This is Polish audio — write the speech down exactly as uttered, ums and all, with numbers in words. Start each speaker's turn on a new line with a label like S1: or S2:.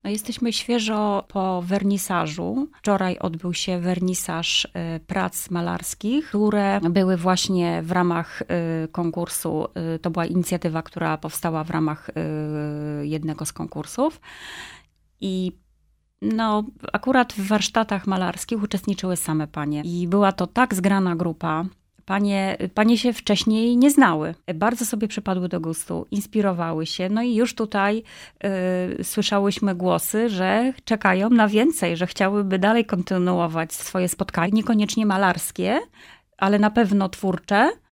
S1: No, jesteśmy świeżo po wernisażu. Wczoraj odbył się wernisaż prac malarskich, które były właśnie w ramach konkursu. To była inicjatywa, która powstała w ramach jednego z konkursów. I no, akurat w warsztatach malarskich uczestniczyły same panie. I była to tak zgrana grupa. Panie, panie się wcześniej nie znały. Bardzo sobie przypadły do gustu, inspirowały się. No i już tutaj y, słyszałyśmy głosy, że czekają na więcej, że chciałyby dalej kontynuować swoje spotkania. Niekoniecznie malarskie, ale na pewno twórcze.